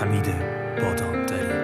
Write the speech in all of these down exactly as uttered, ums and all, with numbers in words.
حمید بادامدری.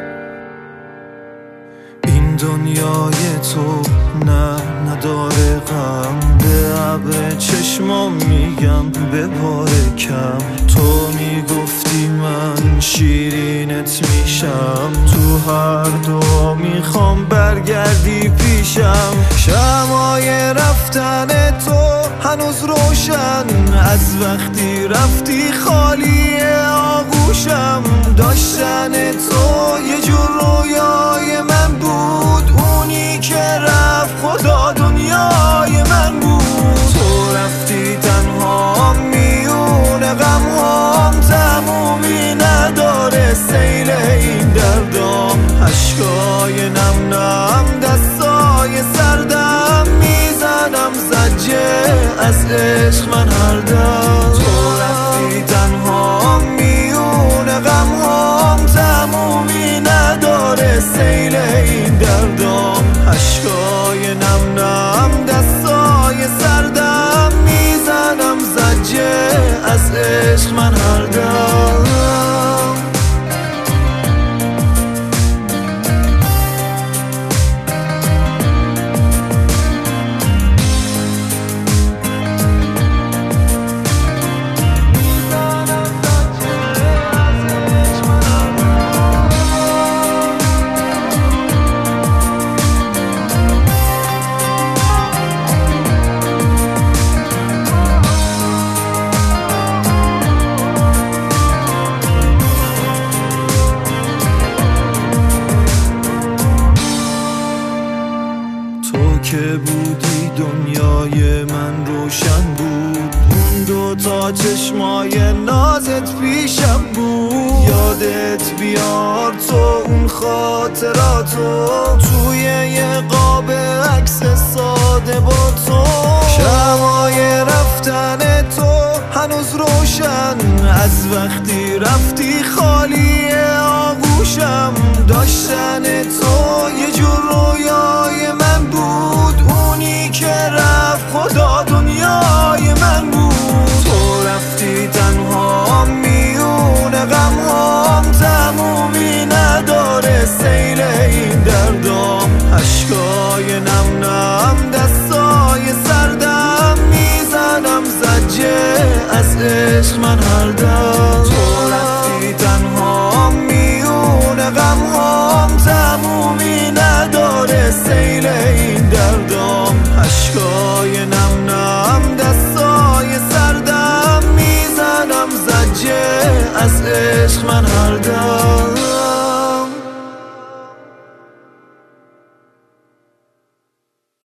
این دنیای تو نه نداره غم، به ابر چشمام میگم بباره کم. تو میگفتی من شیرینت میشم، تو هر دعا میخوام برگردی پیشم. شمعای رفتن تو هنوز روشن، از وقتی رفتی خالی آغوشم. داشتن تو یه جور رویای من بود، اونی که رفت خدا دنیای من بود. تو رفتی تنها میونه غمهام، تمومی نداره سیل این دردام. اشکای نم نم دستای سردم، میزنم زجه از عشق من هر دم. تو رفتی تنها میونه غمهام، تمومی نداره سیل این دردام. اشکای نم نم دستای سردم، میزنم زجه از عشق من هر دم. که بودی دنیای من روشن بود، اون دو تا چشمای نازت پیشم بود. یادت بیار تو اون خاطراتو، توی یه قاب عکس ساده با تو. شمعای رفتن تو هنوز روشن، از وقتی رفتی خالی آغوشم. داشتن تو یه جور رویای من بود، اونی که رفت خدا دنیای من بود. تو رفتی تنها میونه غمهام، تمومی نداره سیل این دردام. اشکای نم نم دستای سردم، میزنم زجه از عشق من هر دم. تو رفتی تنها میونه غمهام، تمومی نداره سیل این دردام. اشکای نم نم دستای سردم، میزنم زجه از عشق من هر دم.